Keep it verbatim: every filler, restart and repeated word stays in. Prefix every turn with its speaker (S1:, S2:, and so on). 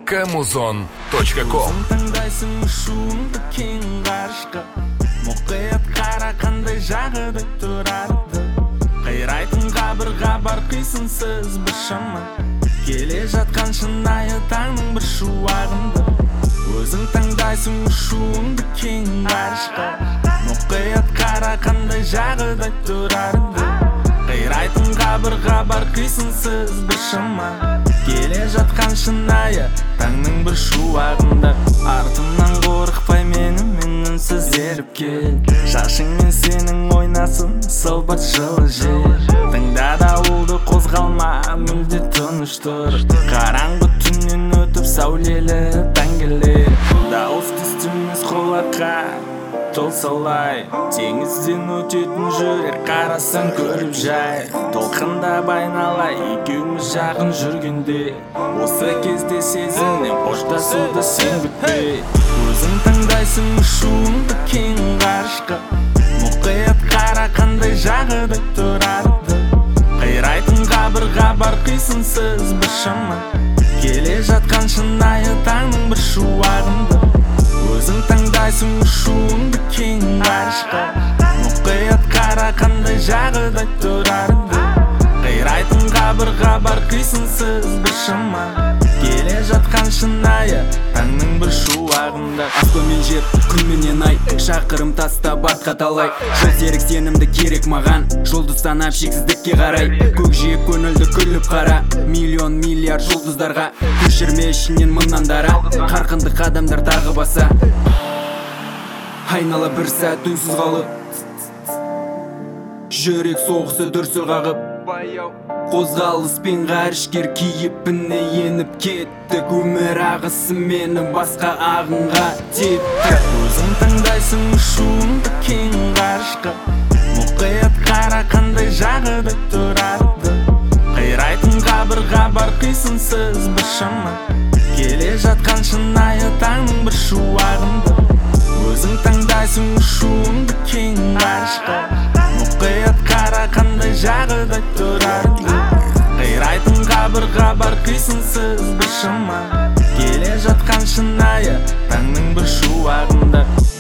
S1: камузон точка ком.
S2: Таңдайсың ұшуыңды кең ғарышқа, мұқият қара қандай жағыдай тұрарды. Қайрайтын қабырға бар қисынсыз бір шама, келе жатқан шынайы таңның бір шуағында. Өзің таңдайсың ұшуыңды кең ғарышқа, мұқият қара қандай жағыдай тұрарды. Қайрайтын қабырға бар қисынсыз бір шама, келе жатқан шынайы таңның бір шуағында. Артымнан қорықпай мені мен үнсіз еріп кел, шашыңмен сенің ойнасын сылбыр жылы жел. Тыңда дауылды қозғалма, мүлде тыныш тұр, қараңғы түннен өтіп сәулелі таң келер. Дауыс естілмес құлаққа толсалай, теңізден өтетін жүрек қарасын көріп жай. Толқындап айнала екеуміз жақын жүргенде, осы кезде сезімнен қоштасуды сен күтпе. Өзің таңдайсың ұшуыңды кең ғарышқа, мұқият қара қандай жағыдай тұрарды. Қайрайтын қабырға бар қисынсыз бір шама, келе жатқан шынайы таңның бір шуағында. Өзің таңдайсың ұшуыңды кең ғарышқа, мұқият қара қандай жағыдай тұрарды. Қайрайтын қабырға бар қисынсыз бір шама, келе жатқан шынайы таңның бір шуағында.
S3: Аспан мен жер, күн менен ай, шақырым тастап артқа талай. Жол серік сенімді керек маған, жұлдыз санап шексіздікке қарай. Көкжиек көңілді күліп қара, миллион миллиард жұлдыздарға. Көшірме ішінен мыңнан дара, қарқынды қадамдар тағы баса. Айнала бір сәт үнсіз қалып, жүрек соғысы дүрсіл қағып. Қозғалыспен ғарышкер кейіпіне еніп кеттік, өмір ағысы мені басқа ағынға тепті.
S2: Өзің таңдайсың ұшуыңды кең ғарышқа, мұқият қара қандай жағыдай тұрарды. Қайрайтын қабырға бар қисынсыз бір шама, келе жатқан шынайы таңның бір шуағында. Өзің таңдайсың ұшуыңды кең ғарышқа, мұқият қара қандай жағыдай тұрарды. Қайрайтын қабырға бар қисынсыз бір шама, келе жатқан шынайы таңның бір шуағында.